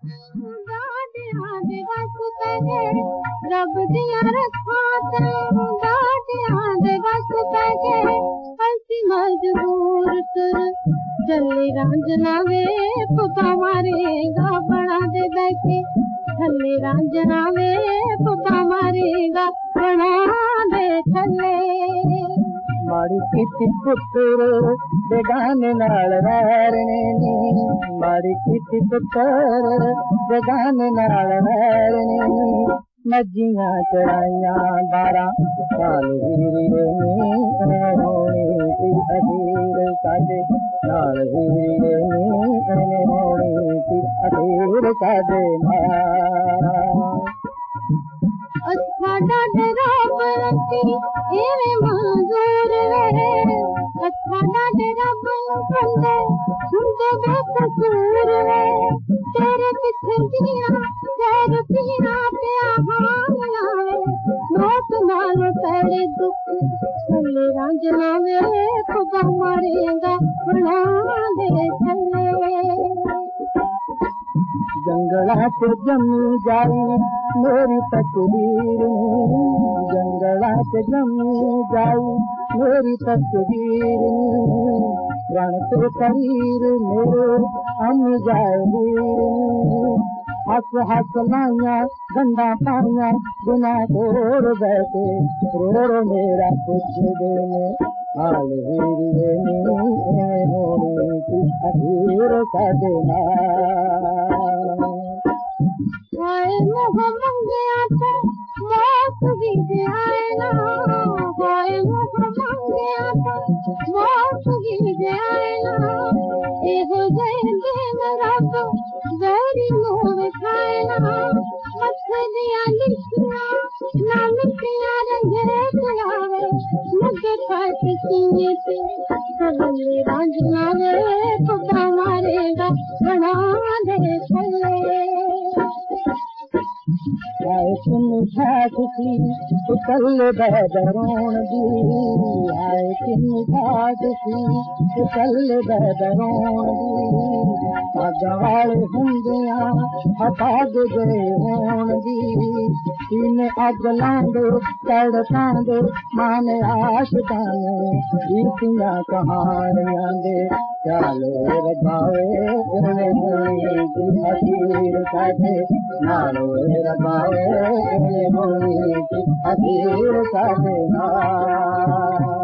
रब दिया रखा बस पैके हसी मजबूर तुर चले रांझना वे पुपा मारेगा बना दे बैठे थले रांझना वे पुपा मारेगा बना दे थले माड़ी किती पुत्र बेगाने नाल रैने नी माड़ी किती पुत्र बेगाने नाल रैने नी मज्जियां चढ़ाइया 12 साल हीरे नी अधीर साडे नाल हीरे नी अधीर साडे अच्छा डरा बनती तेरे मंजूर है अच्छा डरा बनते सुनते बेकसूर है तेरे पीछे जिया पे आहान आवे मौत नाल तेरे दुख थले रांझना वे खुदा मारेगा बना दे थले जंगला से जमी जाई मेरी तस्वीर जंगला से जमी जाई मेरी तस्वीर रण से शरीर मेरे अम जाए हस हस लाइया गंदा पाइया बिना तोड़ बैठे रो मेरा कुछ देने हाल हीरे अधीर का देना हाय मोह मंगया थे मौत भी आए ना हाय मोह मंगया थे मौत भी आए ना एहो जय दिन रब वेरी मोह खाए ना मथे दिया लिखिया ना लिखिया रंगे आवे मुझे खाट सीने से सगले रांझना वे पुपा मारेगा बना दे थले आए तुम घाटती कल बदरोण दी आए तुम घाटती कल बदरोण दी अगवाल हुंदिया अपाग गए होण दी तीन अग लांदे तड़कांदे माने आशकाने बीतियां कहानियां दे चाले रबावे अधीर साडे नालो रबावे अधीर साडे ना